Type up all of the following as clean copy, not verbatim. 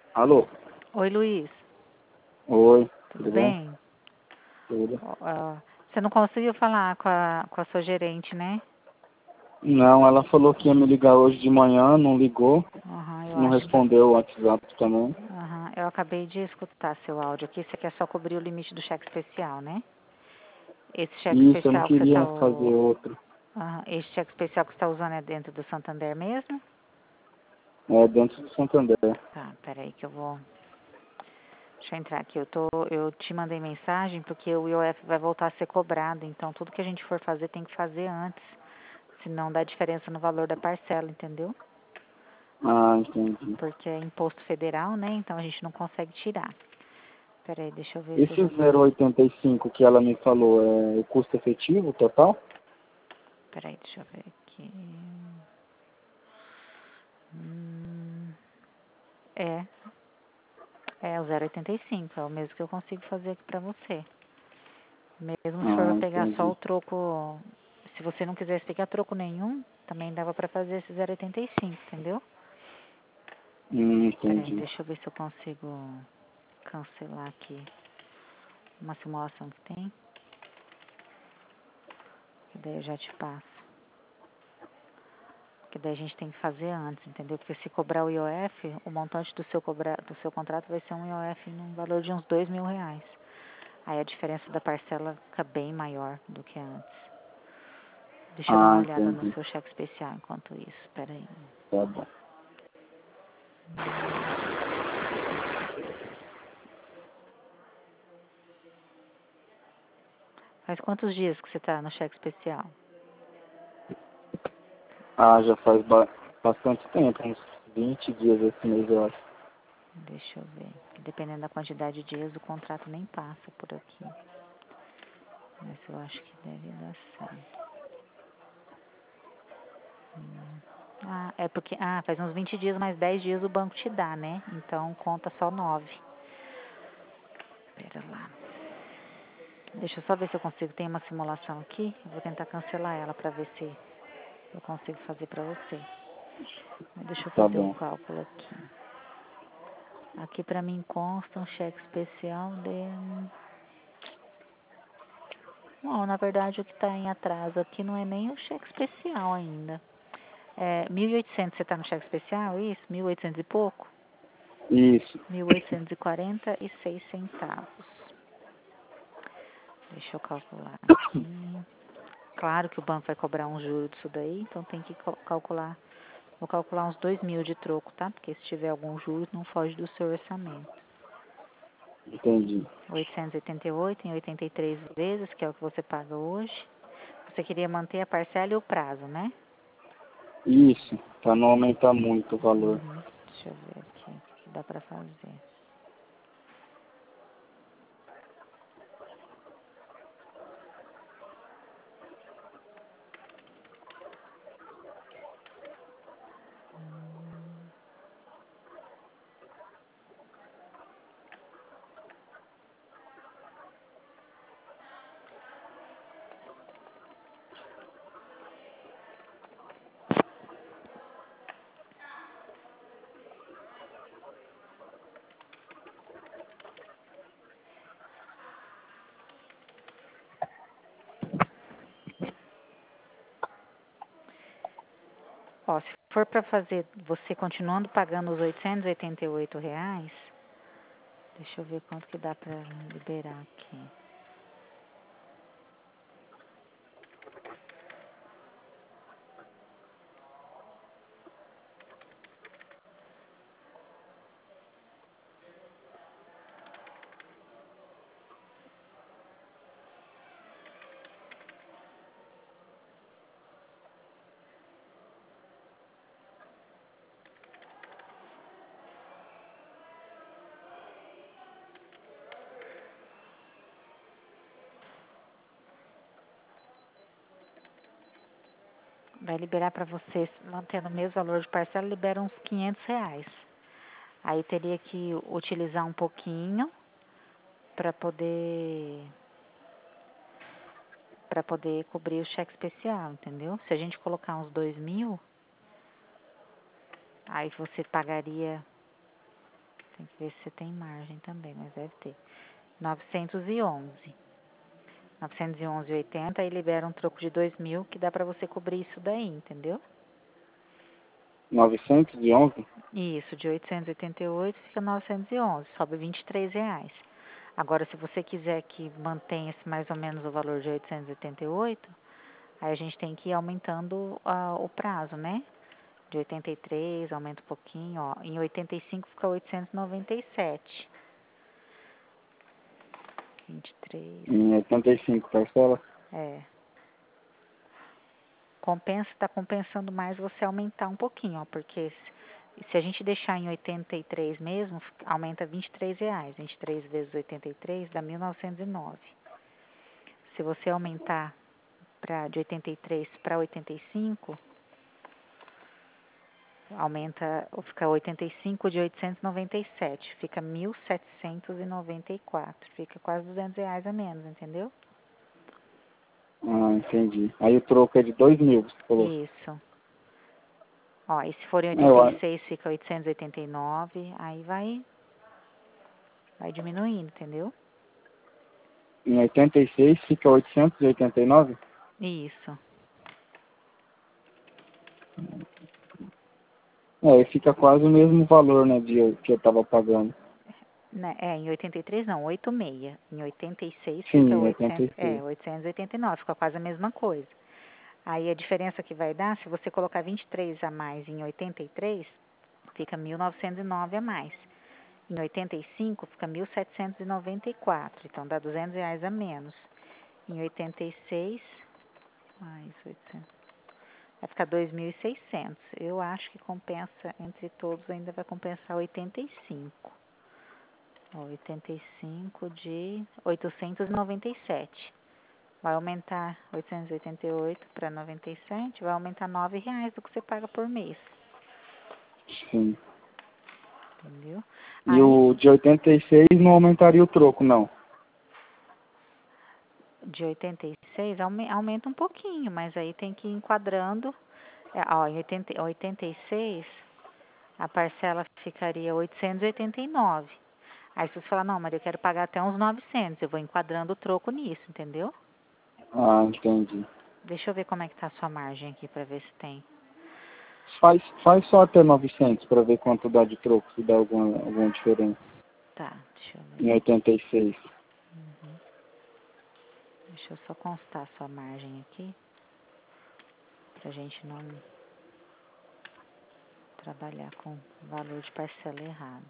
Alô? Oi, Luiz. Oi, Tudo tudo bem? bem? Tudo. Você não conseguiu falar com a sua gerente, né? Não, ela falou que ia me ligar hoje de manhã, não ligou, Eu não acho que... respondeu o WhatsApp também. Eu acabei de escutar seu áudio aqui. Você quer só cobrir o limite do cheque especial, né? Esse cheque Isso, eu não especial que você queria está... fazer outro. Esse cheque especial que você está usando é dentro do Santander mesmo? É dentro do Santander. Tá, peraí que eu vou... Deixa eu entrar aqui. Eu te mandei mensagem porque o IOF vai voltar a ser cobrado. Então, tudo que a gente for fazer tem que fazer antes. Senão dá diferença no valor da parcela, entendeu? Ah, entendi. Porque é imposto federal, né? Então a gente não consegue tirar. Peraí, deixa eu ver se eu Esse já... 0,85 que ela me falou é o custo efetivo total? Peraí, deixa eu ver aqui. É, é o 0,85, é o mesmo que eu consigo fazer aqui pra você. Mesmo se for Ah, pra pegar só entendi. o troco, se você não quisesse pegar troco nenhum, também dava pra fazer esse 0,85, entendeu? Peraí, Entendi. deixa eu ver se eu consigo cancelar aqui uma simulação que tem. Que daí eu já te passo. Que daí a gente tem que fazer antes, entendeu? Porque se cobrar o IOF, o montante do seu contrato vai ser um IOF no valor de uns R$ 2.000. Aí a diferença da parcela fica bem maior do que antes. Deixa eu dar Ah, uma olhada no entendi. seu cheque especial enquanto isso. Espera aí. Tá bom. Faz quantos dias que você está no cheque especial? Ah, já faz bastante tempo, uns 20 dias esse mês, eu acho. Deixa eu ver. Dependendo da quantidade de dias, o contrato nem passa por aqui. Mas eu acho que deve dar certo. É porque... faz uns 20 dias, mais 10 dias o banco te dá, né? Então, conta só 9. Pera lá. Deixa eu só ver se eu consigo. Tem uma simulação aqui. Eu vou tentar cancelar ela pra ver se eu consigo fazer pra você. Deixa eu Tá fazer o bom. cálculo aqui. Aqui pra mim consta um cheque especial de... Não, na verdade o que tá em atraso aqui não é nem o cheque especial ainda. É 1.800, você tá no cheque especial, isso? 1.800 e pouco? Isso. 1.846 centavos. Deixa eu calcular aqui. Claro que o banco vai cobrar um juro disso daí, então tem que calcular. Vou calcular uns 2.000 de troco, tá? Porque se tiver algum juros, não foge do seu orçamento. Entendi. 888 em 83 vezes, que é o que você paga hoje. Você queria manter a parcela e o prazo, né? Isso, pra não aumentar muito o valor. Deixa eu ver aqui o que dá pra fazer. Ó, se for pra fazer você continuando pagando os R$ 888, deixa eu ver quanto que dá pra liberar aqui. Vai liberar pra vocês, mantendo o mesmo valor de parcela, libera uns R$ 500. Aí teria que utilizar um pouquinho pra poder cobrir o cheque especial, entendeu? Se a gente colocar uns 2.000, aí você pagaria, Tem que ver se você tem margem também, mas deve ter. 911. 911,80 e libera um troco de 2.000 que dá pra você cobrir isso daí, entendeu? 911? Isso, de 888 fica 911, sobe R$ 23. Agora, se você quiser que mantenha-se mais ou menos o valor de 888, aí a gente tem que ir aumentando o prazo, né? De 83, aumenta um pouquinho, ó. Em 85 fica 897. 23. Em 85 parcela? É. Tá compensando mais você aumentar um pouquinho, ó, porque se a gente deixar em 83 mesmo, aumenta R$ 23. 23 vezes 83 dá 1.909. Se você aumentar de 83 para 85, fica 85 de 897, fica 1.794, fica quase R$ 200 a menos, entendeu? Ah, entendi. Aí o troco é de 2.000, você falou. Isso. Ó, e se for em Eu, a- 86 fica 889, aí vai diminuindo, entendeu? em 86 fica 889? Isso. É, fica quase o mesmo valor, né, que eu tava pagando. Né, em 83 não, 86. Em 86 Sim, fica em 86. 889, fica quase a mesma coisa. Aí a diferença que vai dar, se você colocar 23 a mais em 83, fica 1.909 a mais. Em 85 fica 1.794, então dá R$ 200 a menos. Em 86, mais 800, vai ficar 2.600. Eu acho que compensa, entre todos ainda vai compensar 85. 85 de 897. Vai aumentar 888 para 97, vai aumentar R$ 9 do que você paga por mês. Sim. Entendeu? E Aí, o de 86 não aumentaria o troco, não. de 86 aumenta um pouquinho, mas aí tem que ir enquadrando. Em 86, a parcela ficaria 889. Aí se você falar, não, Maria, eu quero pagar até uns 900, eu vou enquadrando o troco nisso, entendeu? Ah, entendi. Deixa eu ver como é que tá a sua margem aqui para ver se tem. Faz só até 900 para ver quanto dá de troco, se dá alguma diferença. Tá, deixa eu Em ver. 86. Deixa eu só constar a sua margem aqui, pra gente não trabalhar com valor de parcela errado.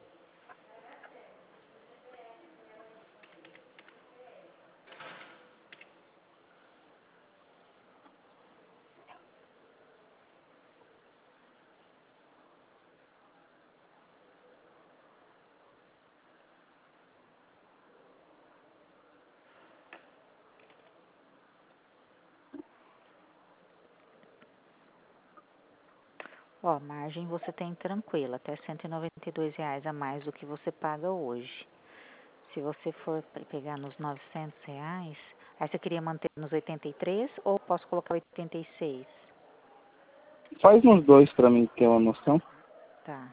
Ó, margem você tem tranquila, até R$ 192 a mais do que você paga hoje. Se você for pegar nos R$ 900, aí você queria manter nos 83 ou posso colocar 86? Faz uns dois para mim ter uma noção. Tá.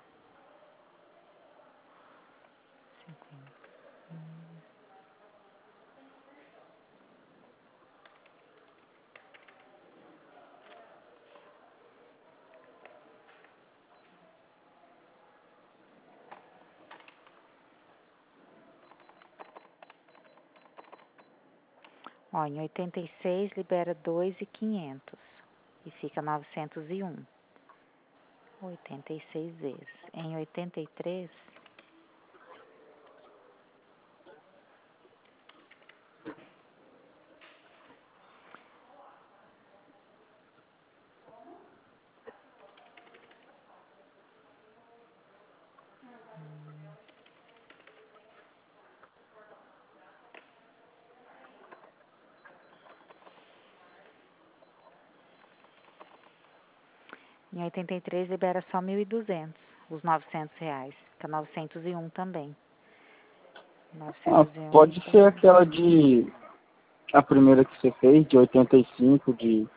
Ó, em 86 libera 2.500 e fica 901. 86 vezes. Em 83, em 83 libera só 1.200, os R$ 900. Fica 901 também. Ah, 901 pode fica ser aquela a primeira que você fez, de 85, de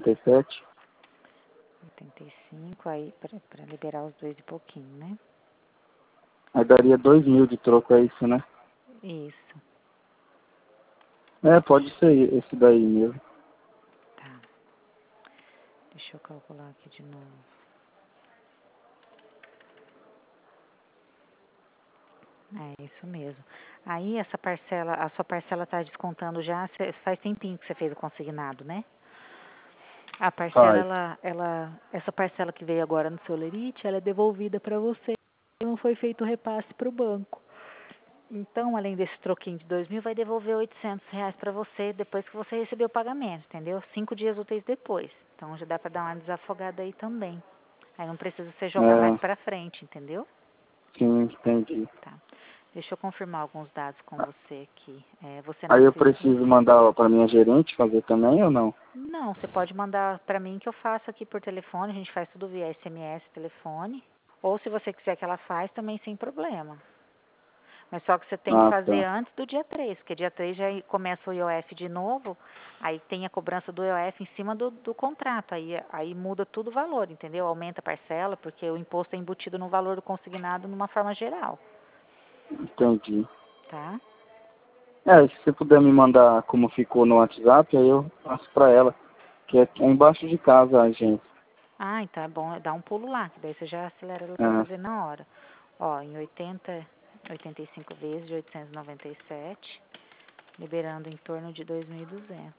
897. 85, aí para liberar os dois e pouquinho, né? Aí daria 2.000 de troco, é isso, né? Isso. É, pode ser esse daí mesmo. Tá. Deixa eu calcular aqui de novo. É isso mesmo. Aí essa parcela, a sua parcela está descontando já, faz tempinho que você fez o consignado, né? A Faz. parcela, essa parcela que veio agora no seu lerite, ela é devolvida para você. Não foi feito o repasse para o banco. Então, além desse troquinho de 2.000, vai devolver R$ 800 para você depois que você receber o pagamento, entendeu? 5 dias úteis depois. Então, já dá para dar uma desafogada aí também. Aí não precisa você jogar mais É, para frente, entendeu? sim, entendi. Tá. Deixa eu confirmar alguns dados com você aqui. Você Aí eu nasceu... preciso mandar para minha gerente fazer também ou não? Não, você pode mandar para mim que eu faço aqui por telefone. A gente faz tudo via SMS, telefone. Ou se você quiser que ela faz, também sem problema. Mas só que você tem que Ah, fazer tá. antes do dia 3, porque dia 3 já começa o IOF de novo, aí tem a cobrança do IOF em cima do contrato, aí muda tudo o valor, entendeu? Aumenta a parcela, porque o imposto é embutido no valor do consignado numa forma geral, Entendi. tá? É, se você puder me mandar como ficou no WhatsApp, aí eu passo para ela, que é embaixo de casa a agência. Ah, então é bom dar um pulo lá, que daí você já acelera ela para É, fazer na hora. Ó, em 85 vezes de 897, liberando em torno de 2.200.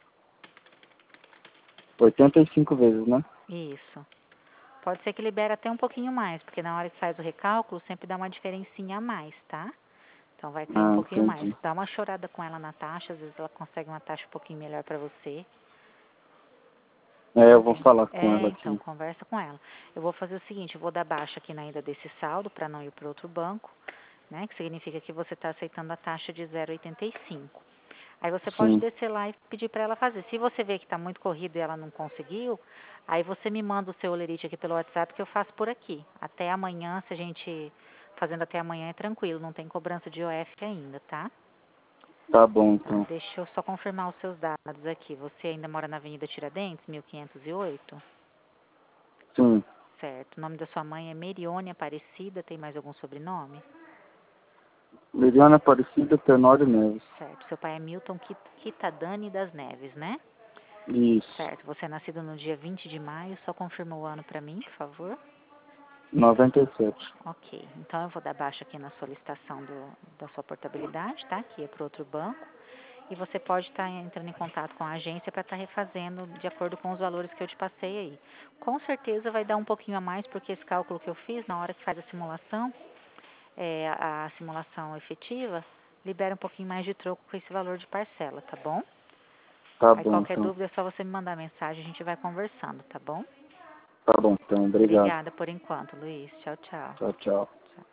85 vezes, né? Isso. Pode ser que libere até um pouquinho mais, porque na hora que faz o recálculo sempre dá uma diferencinha a mais, tá? Então vai cair um Ah, pouquinho mais. entendi. Dá uma chorada com ela na taxa, às vezes ela consegue uma taxa um pouquinho melhor para você. É, eu vou Entende? falar com ela Então, aqui. conversa com ela. Eu vou fazer o seguinte, eu vou dar baixa aqui na ida desse saldo para não ir para outro banco, né? Que significa que você está aceitando a taxa de 0,85. Aí você pode Sim, descer lá e pedir para ela fazer. Se você vê que está muito corrido e ela não conseguiu, aí você me manda o seu olerite aqui pelo WhatsApp que eu faço por aqui. Até amanhã, se a gente fazendo até amanhã é tranquilo, não tem cobrança de IOF ainda, tá? tá bom Tá, então. deixa eu só confirmar os seus dados aqui. Você ainda mora na Avenida Tiradentes, 1508? Sim, Certo. O nome da sua mãe é Merione Aparecida, tem mais algum sobrenome? Liliana Aparecida Tenório Neves. Certo. Seu pai é Milton Quitadani das Neves, né? Isso, Certo. Você é nascido no dia 20 de maio, só confirma o ano para mim, por favor. 97. Ok. Então eu vou dar baixa aqui na solicitação da sua portabilidade, tá? Que é para outro banco. E você pode estar entrando em contato com a agência para estar refazendo de acordo com os valores que eu te passei aí. Com certeza vai dar um pouquinho a mais, porque esse cálculo que eu fiz, na hora que faz a simulação, a simulação efetiva, libera um pouquinho mais de troco com esse valor de parcela, tá bom? Tá Aí bom qualquer então. dúvida é só você me mandar mensagem, a gente vai conversando, tá bom? Tá bom então, obrigado. Obrigada por enquanto, Luiz. Tchau, tchau. Tchau, tchau. Tchau.